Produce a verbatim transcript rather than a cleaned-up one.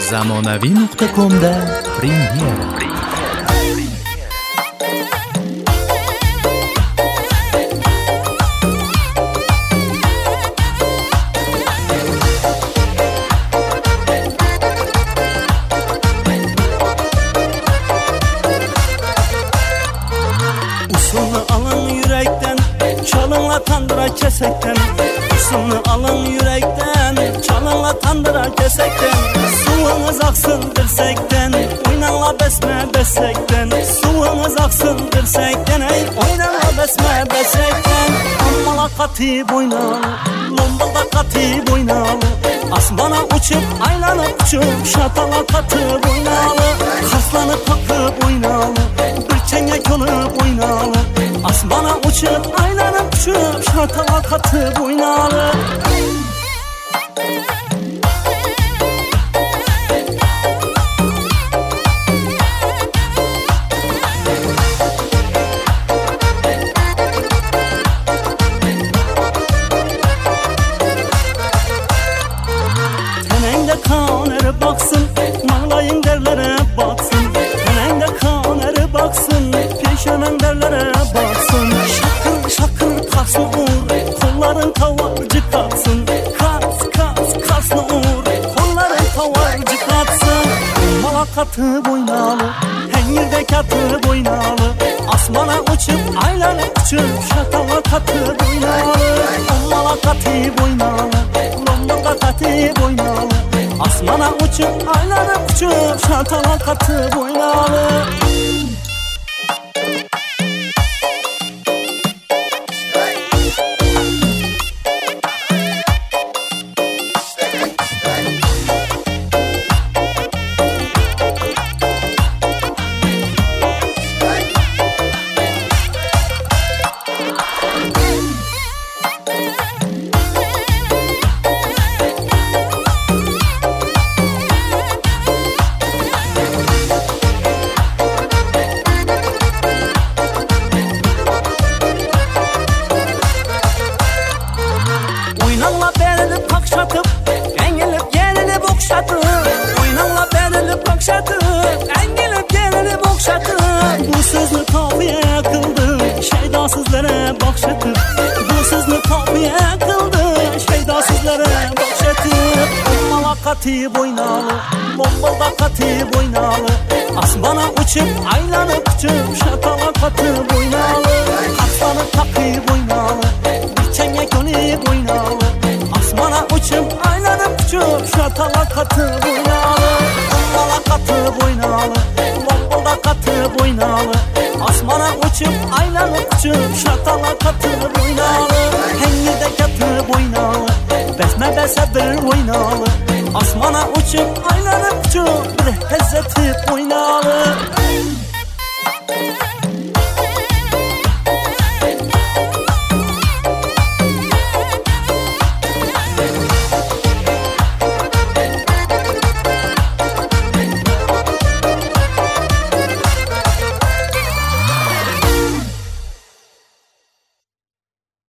zamonaviy nuqta komda premyera. Usulunu alın yürekten, çalınla tandıra kesekten. Usulunu alın yürekten, çalınla tandıra kesekten. Suvunuz aksın dirsekten, oynanla besme besekten. Suvunuz aksın dirsekten, ey oynanla besme besekten. Ammala katı boynalı, lombalda katı boynalı. Asmana uçup aylanıp uçup şatala katı boynalı. Kaslanıp takıp oynalı, bir çengek olup oynalı. Asmana uçup aylanıp uçup şatala katı boynalı. Tenende kan eri baksın, mağlayın derlere baksın. Tenende kan eri baksın, peşenen derlere baksın. Şakır şakır kaslı uğur, kolların kavarcık atsın. Kas kas kaslı uğur, kolların kavarcık atsın. Malakatı boynalı, hengirde katı boynalı. Asmana uçup aylanıp uçup şatala katı boynalı. Malakatı boynalı, lombalda katı boynalı. Asmana uçup aylanıp uçup şatala katı boynalı. Oynanla belini pakşatıp, engilip yerini bokşatıp. Oynanla belini pakşatıp, engilip yerini bokşatıp. Bu sözünü tabiye kıldı, şeydasızlara bakşatıp. Bu sözünü tabiye kıldı, şeydasızlara bakşatıp. Malakatı boynalı, bombalda katı boynalı. Asmana uçup aylanıp uçup şatala katı boynalı. Aslanı takı boynalı, bir çengek onu boynalı. Asmana uçup aylanıp uçup şatala katı boynalı. Bombala katı boynalı, bombalda katı boynalı. Asmana uçup aylanıp uçup şatala katı boynalı. Hengirde katı boynalı, besme besedir boynalı. Asmana uçup aylanıp uçup bir hezzeti boynalı.